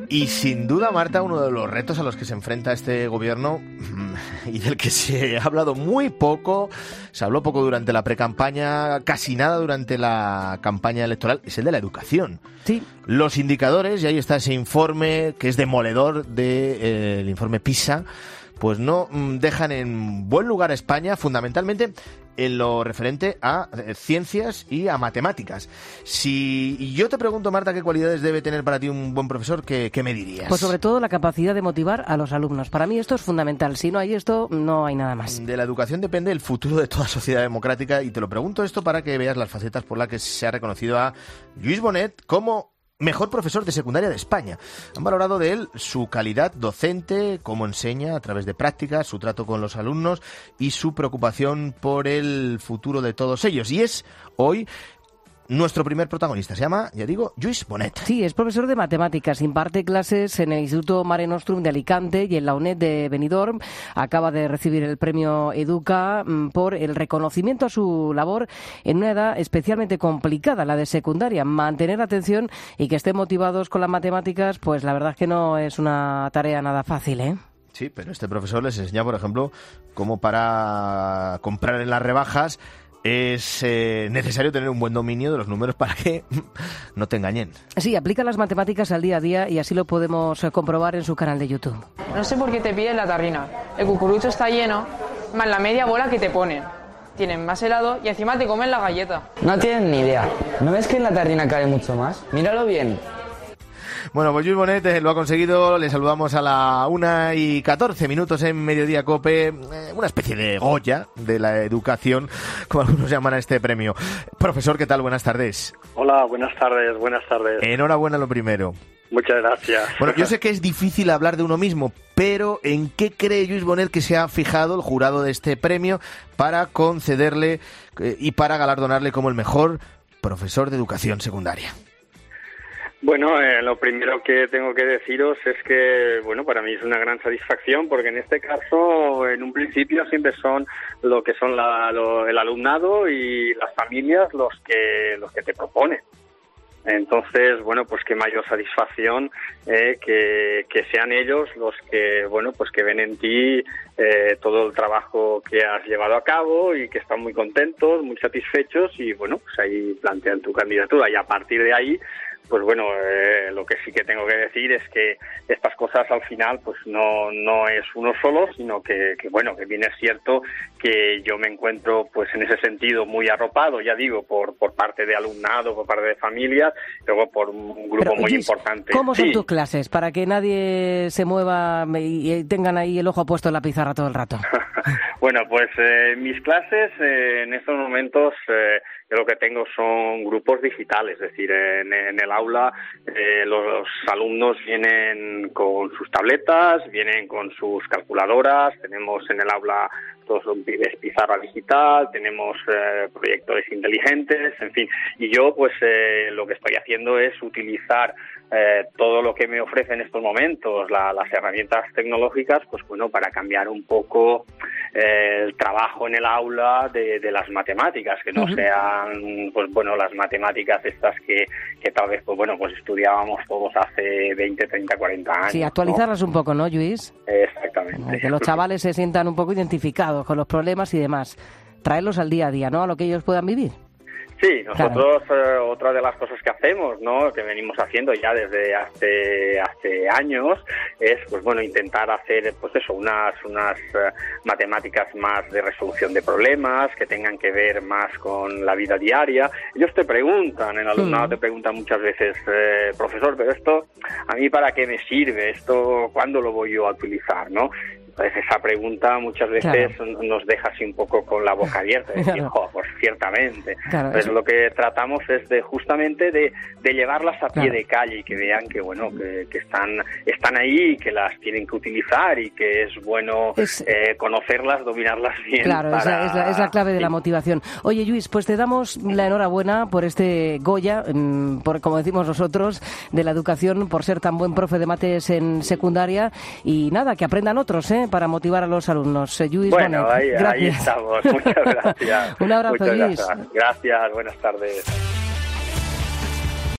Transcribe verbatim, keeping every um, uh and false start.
Y sin duda, Marta, uno de los retos a los que se enfrenta este gobierno y del que se ha hablado muy poco, se habló poco durante la precampaña, casi nada durante la campaña electoral, es el de la educación. Sí. Los indicadores, y ahí está ese informe que es demoledor del de, eh, informe PISA, pues no dejan en buen lugar a España, fundamentalmente en lo referente a ciencias y a matemáticas. Si yo te pregunto, Marta, ¿qué cualidades debe tener para ti un buen profesor? ¿Qué, qué me dirías? Pues sobre todo la capacidad de motivar a los alumnos. Para mí esto es fundamental. Si no hay esto, no hay nada más. De la educación depende el futuro de toda sociedad democrática, y te lo pregunto esto para que veas las facetas por las que se ha reconocido a Lluís Bonet como mejor profesor de secundaria de España. Han valorado de él su calidad docente, cómo enseña a través de prácticas, su trato con los alumnos y su preocupación por el futuro de todos ellos. Y es hoy nuestro primer protagonista. Se llama, ya digo, Lluís Bonet. Sí, es profesor de matemáticas. Imparte clases en el Instituto Mare Nostrum de Alicante y en la UNED de Benidorm. Acaba de recibir el premio Educa por el reconocimiento a su labor en una edad especialmente complicada, la de secundaria. Mantener atención y que estén motivados con las matemáticas, pues la verdad es que no es una tarea nada fácil, ¿eh? Sí, pero este profesor les enseña, por ejemplo, cómo para comprar en las rebajas es eh, necesario tener un buen dominio de los números para que no te engañen. Sí, aplica las matemáticas al día a día y así lo podemos comprobar en su canal de YouTube. No sé por qué te piden la tarrina. El cucurucho está lleno, más la media bola que te ponen. Tienen más helado y encima te comen la galleta. No tienen ni idea. ¿No ves que en la tarrina cae mucho más? Míralo bien. Bueno, pues Lluís Bonet eh, lo ha conseguido. Le saludamos a la una y catorce minutos en Mediodía Cope. Eh, una especie de Goya de la educación, como algunos llaman a este premio. Profesor, ¿qué tal? Buenas tardes. Hola, buenas tardes, buenas tardes. Enhorabuena lo primero. Muchas gracias. Bueno, yo sé que es difícil hablar de uno mismo, pero ¿en qué cree Lluís Bonet que se ha fijado el jurado de este premio para concederle eh, y para galardonarle como el mejor profesor de educación secundaria? Bueno, eh, lo primero que tengo que deciros es que, bueno, para mí es una gran satisfacción porque en este caso, en un principio, siempre son lo que son la, lo, el alumnado y las familias los que los que te proponen. Entonces, bueno, pues qué mayor satisfacción eh, que, que sean ellos los que, bueno, pues que ven en ti eh, todo el trabajo que has llevado a cabo y que están muy contentos, muy satisfechos y, bueno, pues ahí plantean tu candidatura y a partir de ahí, pues bueno, eh, lo que sí que tengo que decir es que estas cosas al final pues no no es uno solo, sino que, que bueno, que bien es cierto que yo me encuentro pues en ese sentido muy arropado, ya digo, por por parte de alumnado, por parte de familias, luego por un grupo Pero, muy Luis, importante. ¿cómo son sí. tus clases? Para que nadie se mueva y tengan ahí el ojo puesto en la pizarra todo el rato. Bueno, pues eh, mis clases eh, en estos momentos eh, yo lo que tengo son grupos digitales, es decir, en, en el aula eh, los alumnos vienen con sus tabletas, vienen con sus calculadoras, tenemos en el aula todos son pibes pizarra digital, tenemos eh, proyectores inteligentes, en fin, y yo pues eh, lo que estoy haciendo es utilizar eh, todo lo que me ofrece en estos momentos, la, las herramientas tecnológicas, pues bueno, para cambiar un poco eh, el trabajo en el aula de, de las matemáticas, que no uh-huh. sean, pues bueno, las matemáticas estas que, que tal vez, pues bueno, pues estudiábamos todos hace veinte, treinta, cuarenta años. Sí, actualizarlas, ¿no? Un poco, ¿no, Lluís? Exactamente. Que los chavales se sientan un poco identificados con los problemas y demás. Traerlos al día a día, ¿no? A lo que ellos puedan vivir. Sí, nosotros claro. eh, otra de las cosas que hacemos, ¿no? Que venimos haciendo ya desde hace hace años es, pues bueno, intentar hacer, pues eso, unas unas uh, matemáticas más de resolución de problemas que tengan que ver más con la vida diaria. Ellos te preguntan, el alumnado mm. te pregunta muchas veces, eh, profesor, pero esto a mí para qué me sirve, esto cuándo lo voy yo a utilizar, ¿no? Entonces esa pregunta muchas veces claro. nos deja así un poco con la boca abierta, de decir, claro. oh, pues ciertamente. Claro, Entonces eso. Lo que tratamos es de justamente de, de llevarlas a pie claro. de calle y que vean que bueno que, que están están ahí y que las tienen que utilizar y que es bueno es... Eh, conocerlas, dominarlas bien. Claro, para... es, la, es, la, es la clave de sí. la motivación. Oye, Lluís, pues te damos la enhorabuena por este Goya, por como decimos nosotros, de la educación, por ser tan buen profe de mates en secundaria y nada, que aprendan otros, ¿eh? Para motivar a los alumnos. Eh, Lluís bueno, Bonet, ahí, ahí estamos. Muchas gracias. Un abrazo, Muchas Lluís. Gracias. gracias, buenas tardes.